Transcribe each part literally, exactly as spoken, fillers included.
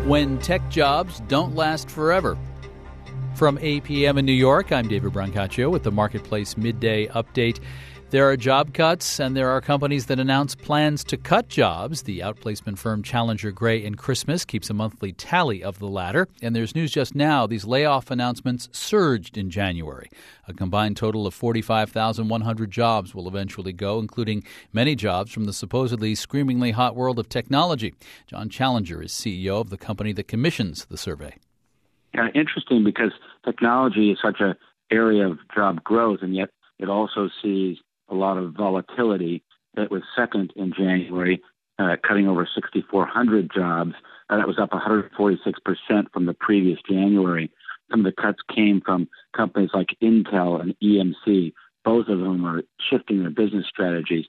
when tech jobs don't last forever. From eight p.m. in New York, I'm David Brancaccio with the Marketplace Midday Update. There are job cuts, and there are companies that announce plans to cut jobs. The outplacement firm Challenger Gray and Christmas keeps a monthly tally of the latter. And there's news just now. These layoff announcements surged in January. A combined total of forty-five thousand one hundred jobs will eventually go, including many jobs from the supposedly screamingly hot world of technology. John Challenger is C E O of the company that commissions the survey. Yeah, interesting because technology is such an area of job growth, and yet it also sees a lot of volatility. It was second in January, uh, cutting over six thousand four hundred jobs. Uh, that was up one hundred forty-six percent from the previous January. Some of the cuts came from companies like Intel and E M C. Both of them are shifting their business strategies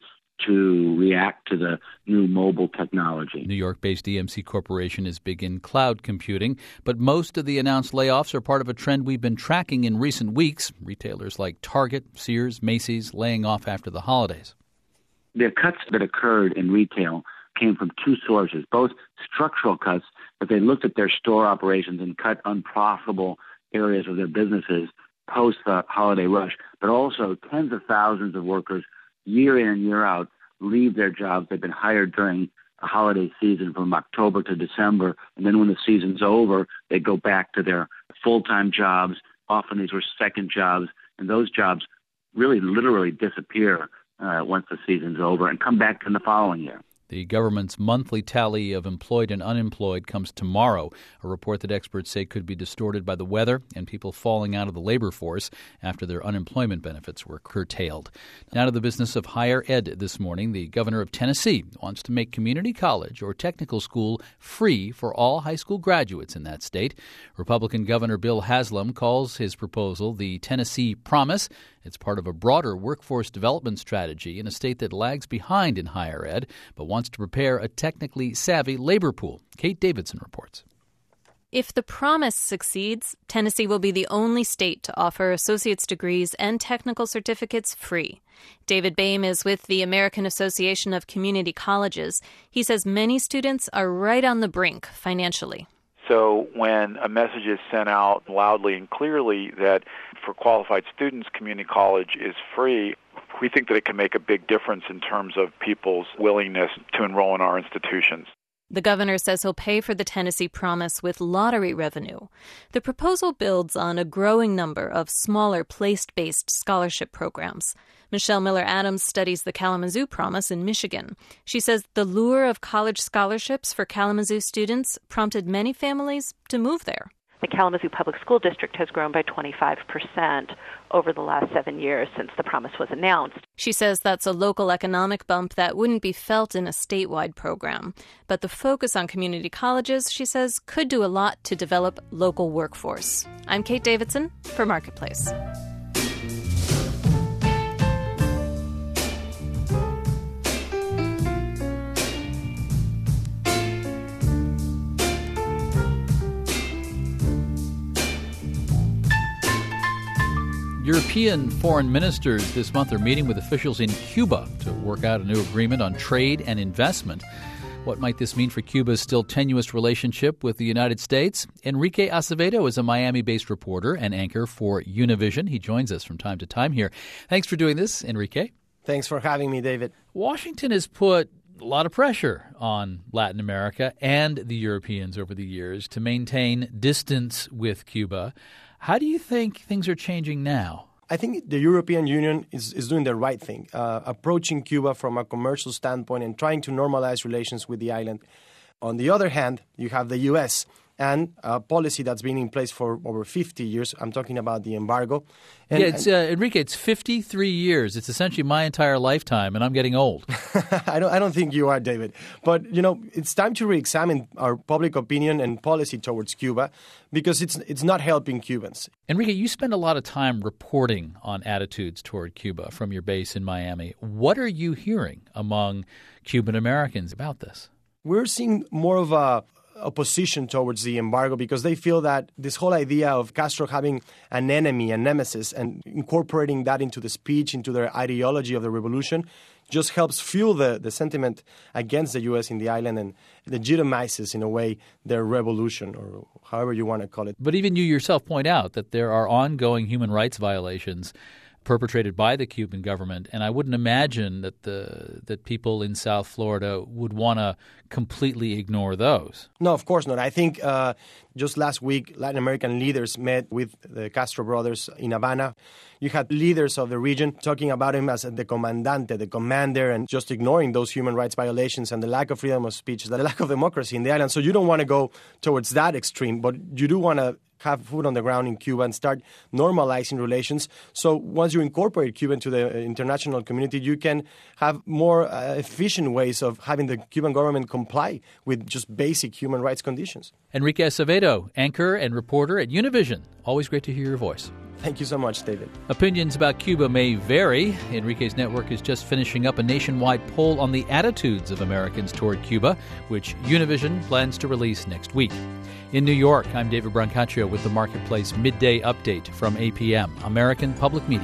to react to the new mobile technology. New York-based E M C Corporation is big in cloud computing, but most of the announced layoffs are part of a trend we've been tracking in recent weeks. Retailers like Target, Sears, Macy's laying off after the holidays. The cuts that occurred in retail came from two sources, both structural cuts, that they looked at their store operations and cut unprofitable areas of their businesses post the holiday rush, but also tens of thousands of workers year in and year out leave their jobs. They've been hired during a holiday season from October to December, and then when the season's over, they go back to their full-time jobs. Often these were second jobs, and those jobs really literally disappear uh, once the season's over and come back in the following year. The government's monthly tally of employed and unemployed comes tomorrow, a report that experts say could be distorted by the weather and people falling out of the labor force after their unemployment benefits were curtailed. Now to the business of higher ed this morning. The governor of Tennessee wants to make community college or technical school free for all high school graduates in that state. Republican Governor Bill Haslam calls his proposal the Tennessee Promise. It's part of a broader workforce development strategy in a state that lags behind in higher ed, but wants to prepare a technically savvy labor pool. Kate Davidson reports. If the promise succeeds, Tennessee will be the only state to offer associate's degrees and technical certificates free. David Boehm is with the American Association of Community Colleges. He says many students are right on the brink financially. So when a message is sent out loudly and clearly that for qualified students, community college is free, we think that it can make a big difference in terms of people's willingness to enroll in our institutions. The governor says he'll pay for the Tennessee Promise with lottery revenue. The proposal builds on a growing number of smaller place-based scholarship programs. Michelle Miller-Adams studies the Kalamazoo Promise in Michigan. She says the lure of college scholarships for Kalamazoo students prompted many families to move there. The Kalamazoo Public School District has grown by twenty-five percent over the last seven years since the promise was announced. She says that's a local economic bump that wouldn't be felt in a statewide program. But the focus on community colleges, she says, could do a lot to develop local workforce. I'm Kate Davidson for Marketplace. European foreign ministers this month are meeting with officials in Cuba to work out a new agreement on trade and investment. What might this mean for Cuba's still tenuous relationship with the United States? Enrique Acevedo is a Miami-based reporter and anchor for Univision. He joins us from time to time here. Thanks for doing this, Enrique. Thanks for having me, David. Washington has put a lot of pressure on Latin America and the Europeans over the years to maintain distance with Cuba. How do you think things are changing now? I think the European Union is, is doing the right thing, uh, approaching Cuba from a commercial standpoint and trying to normalize relations with the island. On the other hand, you have the U S and a policy that's been in place for over fifty years. I'm talking about the embargo. And, yeah, it's, uh, Enrique, it's fifty-three years. It's essentially my entire lifetime, and I'm getting old. I don't I don't think you are, David. But, you know, it's time to reexamine our public opinion and policy towards Cuba because it's it's not helping Cubans. Enrique, you spend a lot of time reporting on attitudes toward Cuba from your base in Miami. What are you hearing among Cuban Americans about this? We're seeing more of a opposition towards the embargo because they feel that this whole idea of Castro having an enemy, a nemesis, and incorporating that into the speech, into their ideology of the revolution, just helps fuel the, the sentiment against the U S in the island and legitimizes, in a way, their revolution, or however you want to call it. But even you yourself point out that there are ongoing human rights violations perpetrated by the Cuban government, and I wouldn't imagine that the that people in South Florida would want to completely ignore those. No, of course not. I think uh, just last week, Latin American leaders met with the Castro brothers in Havana. You had leaders of the region talking about him as the comandante, the commander, and just ignoring those human rights violations and the lack of freedom of speech, the lack of democracy in the island. So you don't want to go towards that extreme, but you do want to have foot on the ground in Cuba and start normalizing relations. So once you incorporate Cuba into the international community, you can have more uh, efficient ways of having the Cuban government comply with just basic human rights conditions. Enrique Acevedo, anchor and reporter at Univision. Always great to hear your voice. Thank you so much, David. Opinions about Cuba may vary. Enrique's network is just finishing up a nationwide poll on the attitudes of Americans toward Cuba, which Univision plans to release next week. In New York, I'm David Brancaccio with the Marketplace Midday Update from A P M, American Public Media.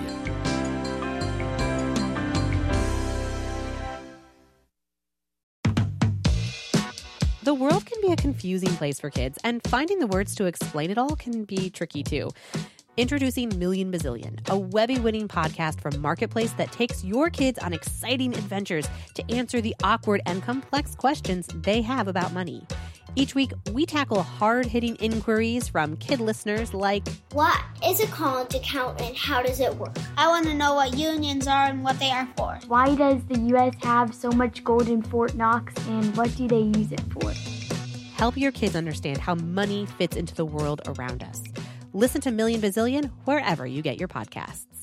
The world can be a confusing place for kids, and finding the words to explain it all can be tricky too. Introducing Million Bazillion, a Webby-winning podcast from Marketplace that takes your kids on exciting adventures to answer the awkward and complex questions they have about money. Each week, we tackle hard-hitting inquiries from kid listeners like, what is a college account and how does it work? I want to know what unions are and what they are for. Why does the U S have so much gold in Fort Knox, and what do they use it for? Help your kids understand how money fits into the world around us. Listen to Million Bazillion wherever you get your podcasts.